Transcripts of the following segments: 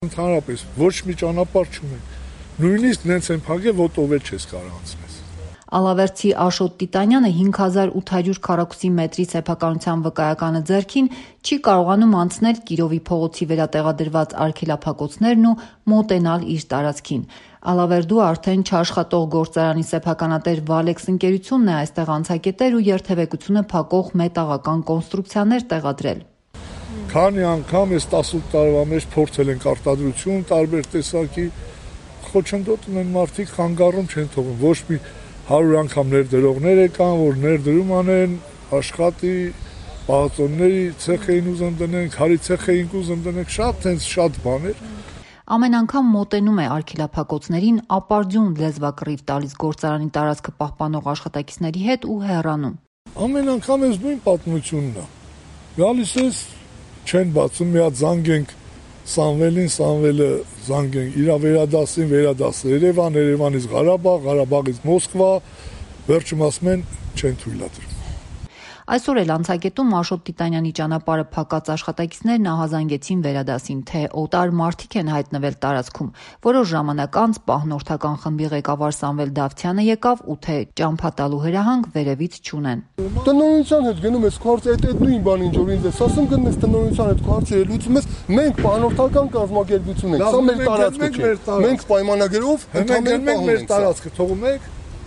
Ընդհանրապես ոչ մի ճանապարհ չունենք։ Նույնիսկ նենց են փակել, որ տովել չես կարող անցնել։ Ալավերդցի Աշոտ Տիտանյանը 5800 քառակուսի մետրի սեփականության վկայականը ձեռքին չի կարողանում անցնել Կիրովի փողոցի վերատեղադրված արգելափակոցներն ու մոտենալ իր տարածքին։ Ալավերդու արդեն չաշխատող գործարանի սեփականատեր Վալեքս ընկերությունն է այստեղ անցակետեր ու երթևեկությունը փակող մետաղական կոնստրուկցիաներ տեղադրել։ Քանի անգամ այս 18 տարվա մեջ փորձել ենք արտադրություն տարբեր տեսակի, խոչընդոտում են մարդիկ, խանգարում չեն թողում, ոչ մի 100 անգամ ներդրողներ եկան, որ ներդրում անեն, աշխատի, պահածոնների ցեխ էին ուզում դնենք, քարի ցեխ էին ուզում դնենք, շատ բաներ։ Ամեն անգամ մոտենում է արգելափակոցներին, ապարդյուն լեզվակռիվ տալիս գործարանի տարածքը պահպանող աշխատակիցների հետ ու հեռանում։ Ամեն անգամ այս նույն պատմությունն է։ Գալիս ես, չեն բացում, մի հատ զանգենք Սամվելին, Սամվելը զանգենք, իրա վերադասին, Երևան, Երևանից Ղարաբաղ, Ղարաբաղից Մոսկվա, վերջում ասում են չեն թույլատրում։ Այսօր էլ անցակետում Աշոտ Տիտանյանի ճանապարհը փակած աշխատակիցներն ահազանգեցին վերադասին, թե օտար մարդիկ են հայտնվել տարածքում։ Որոշ ժամանակ անց պահնորդական խմբի ղեկավար Սամվել Դավթյանը եկավ ու թե ճամփա տալու հրահանգ վերևից չունեն։ Տնօրինության հետ գնում ես քարծը այդ նույն բան ինչ որ ինձ է ասում գնես տնօրինության հետ քարծը լուծում ես մենք պահնորդական կազմակերպություն ենք սա մեր տարածքը չէ մենք պայմանագրով ընդհանրապես մեր տարածքը թողում եք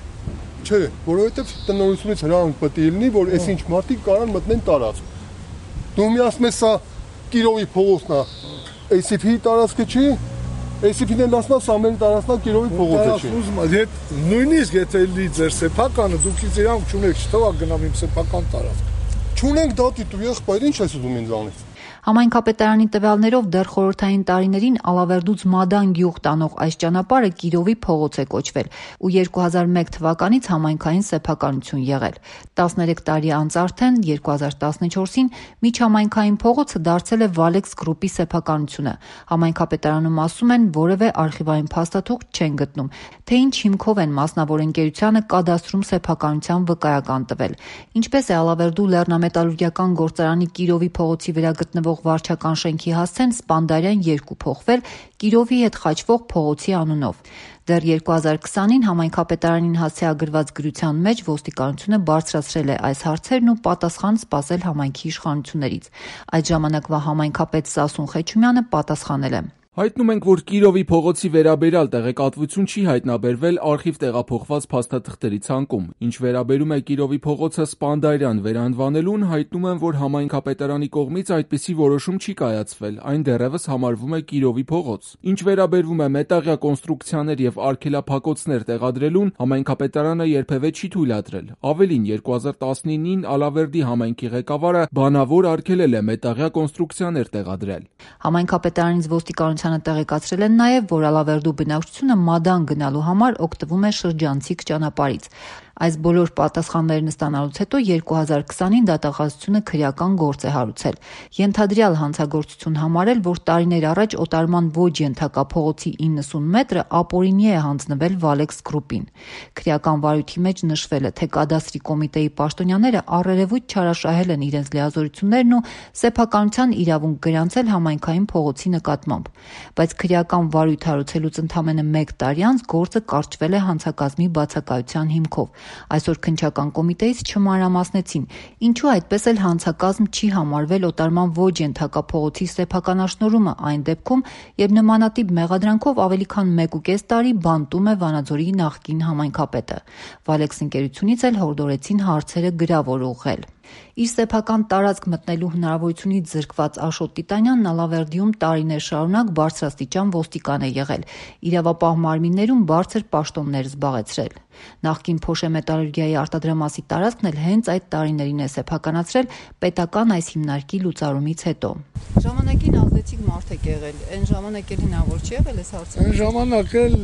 չէ որովհետև տնօրինությունից հրահանգ պետք է լինի որ այս ինչ մարդիկ կարան մտնեն տարածք դու մի ասում ես սա Կիրովի փողոցն է ACP-ի տարածքը չի ACP-ն էլ ասում է սա մեր տարածքն է Կիրովի փողոցը չի նույնիսկ եթե լի ձեր սեփականը դուք իրանք չունեք չթողա գնամ իմ սեփական տարածք չունենք դա դու եղբայր ինչ ես ուզում ինձ անես Համայնքապետարանի տվյալներով դեռ խորհրդային տարիներին Ալավերդուց Մադան գյուղ տանող այս ճանապարհը Կիրովի փողոց է կոչվել ու 2001 թվականից համայնքային սեփականություն եղել։ 13 տարի անց արդեն 2014-ին միջհամայնքային փողոցը դարձել է Վալեքս գրուպի սեփականությունը։ Համայնքապետարանում ասում են որևէ արխիվային փաստաթուղթ չեն գտնում, թե ինչ հիմքով են մասնավոր ընկերությանը կադաստրում սեփականության վկայական տվել։ Ինչպես է Ալավերդու լեռնամետալուրգիական գործարանի Կիրովի փողոցի վրա գտնվող վարչական շենքի հասցեն Սպանդարյան 2 փոխվել Կիրովի հետ խաչվող փողոցի անունով։ Դեռ 2020-ին համայնքապետարանին հասցեագրված գրության մեջ ոստիկանությունը բարձրացրել է այս հարցերն ու պատասխան սպասել համայնքի իշխանություններից։ Այդ ժամանակվա համայնքապետ Սասուն Խեչումյանը պատասխանել է. Հայտնում ենք, որ Կիրովի փողոցի վերաբերյալ տեղեկատվություն չի հայտնաբերվել արխիվ տեղափոխված փաստաթղթերի ցանկում։ Ինչ վերաբերում է Կիրովի փողոցը Սպանդարյան վերանվանելուն, հայտնում եմ, որ համայնքապետարանի կողմից այդպիսի որոշում չի կայացվել, այն դեռևս համարվում է Կիրովի փողոց։ Ինչ վերաբերում է մետաղյա կոնստրուկցիաներ եւ արգելափակոցներ տեղադրելուն, համայնքապետարանը երբևէ չի թույլատրել։ Ավելին 2019-ին Ալավերդի համայնքի ղեկավարը բանավոր արգելել է մետաղյա կոնստրուկցիաներ տեղադրել։ Համայնքապետարանից ոստիկանությանը տեղեկացրել են նաև, որ Ալավերդու բնակչությունը Մադան գնալու համար օգտվում է շրջանցիկ ճանապարհից։ Այս բոլոր պատասխաններն ստանալուց հետո 2020-ին դատախազությունը քրեական գործ է հարուցել։ Ենթադրյալ հանցագործություն համարել, որ տարիներ առաջ օտարման ոչ ենթակա փողոցի 90 մետրը ապօրինի է հանձնվել Վալեքս գրուպին։ Քրեական վարույթի մեջ նշվել է, թե կադաստրի կոմիտեի պաշտոնյաները առերևույթ չարաշահել են իրենց լիազորություններն ու սեփականության իրավունք գրանցել համայնքային փողոցի նկատմամբ։ Բայց քրեական վարույթ հարուցելուց ընդամենը 1 տարի անց գործը կարճվել է հանցակազմի բացակայության հիմքով։ Այսօր քննչական կոմիտեից չմանրամասնեցին, ինչու այդպես էլ հանցակազմ չի համարվել օտարման ոչ ենթակա փողոցի սեփականաշնորհումը այն դեպքում, երբ նմանատիպ մեղադրանքով ավելի քան 1.5 տարի բանտում է Վանաձորի նախկին համայնքապետը։ Վալեքս ընկերությունից էլ հորդորեցին հարցերը գրավոր ուղղել։ Իր սեփական տարածք մտնելու հնարավորությունից զրկված Աշոտ Տիտանյանն Ալավերդիում տարիներ շարունակ բարձրաստիճան ոստիկան է եղել, իրավապահ մարմիններում բարձր պաշտոններ զբաղեցրել։ Նախկին Փոշեմետալուրգիայի արտադրամասի տարածքն էլ հենց այդ տարիներին է սեփականացրել պետական այս հիմնարկի լուծարումից հետո։ Ժամանակին ազդեցիկ մարդ եք եղել, այն ժամանակ էլ հնարավոր չի եղել այս հարցը։ Այն ժամանակ էլ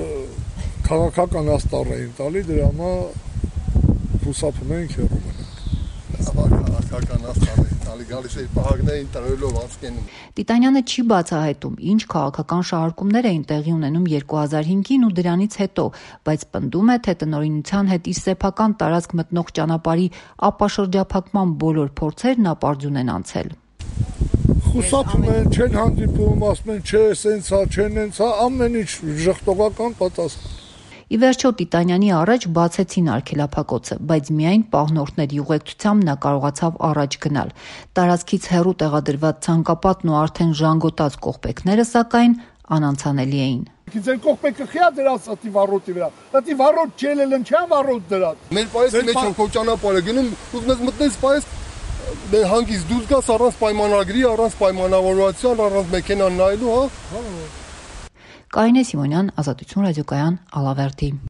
քաղաքական աստառ էին տալի, դրա համար խուսափում ենք հեռու մնանք։ Քաղաքական աստառ էին տալի, գալիս էի պահակներին տրելով անցկենում։ Տիտանյանը չի բացահայտում, ինչ քաղաքական շահարկումներ էին տեղի ունենում 2005-ին ու դրանից հետո, բայց պնդում է, թե տնօրինության հետ իր սեփական տարածք մտնող ճանապարհի ապաշրջափակման բոլոր փորձերն ապարդյուն են անցել։ Խուսափում են, չեն հանդիպում, ասում են, չէ, սենց է, չեն ենց է, ամեն ինչ ժխտողական պատասխան։ Ի վերջո Տիտանյանի առաջ բացեցին արգելափակոցը, բայց միայն պահնորդների ուղեկցությամբ նա կարողացավ առաջ գնալ։ Տարածքից հեռու տեղադրված ցանկապատն ու արդեն ժանգոտած կողպեքները սակայն անանցանելի էին։ Ձեր կողպեքը խիա դրած ատի վառոտի վրա։ Ատի վառոտ չելել են, չան վառոտ դրած։ Մեր պայծի մեջ են քո ճանապարհը գնում, ուզում ես մտնես պայծ դե հանգիստ դուրս գաս առանց պայմանագրի, առանց պայմանավորվածության, առանց մեքենան նայելու, հա։ Կարինե Սիմոնյան, Ազատություն ռադիոկայան, Ալավերդի։